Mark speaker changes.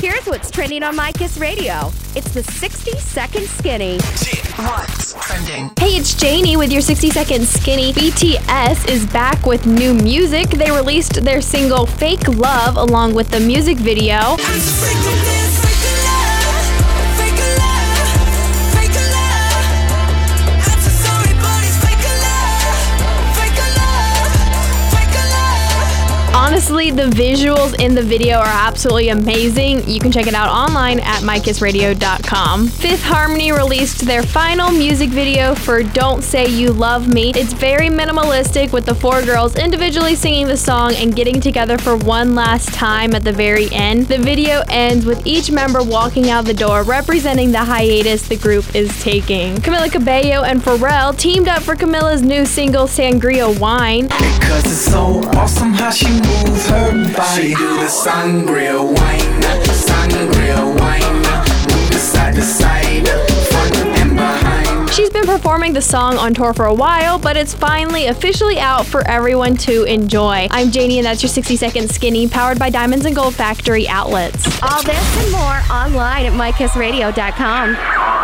Speaker 1: Here's what's trending on My Kiss Radio. It's the 60-second skinny.
Speaker 2: What's trending?
Speaker 3: Hey, it's Janie with your 60-second skinny. BTS is back with new music. They released their single Fake Love along with the music video. Honestly, the visuals in the video are absolutely amazing. You can check it out online at mykissradio.com. Fifth Harmony released their final music video for Don't Say You Love Me. It's very minimalistic with the four girls individually singing the song and getting together for one last time at the very end. The video ends with each member walking out the door, representing the hiatus the group is taking. Camila Cabello and Pharrell teamed up for Camila's new single Sangria Wine.
Speaker 4: Because it's so awesome how she moves her body. She do the sangria wine, move the side to side, front and behind.
Speaker 3: She's been performing the song on tour for a while, but it's finally officially out for everyone to enjoy. I'm Janie, and that's your 60-second skinny, powered by Diamonds and Gold Factory outlets.
Speaker 1: All this and more online at mykissradio.com.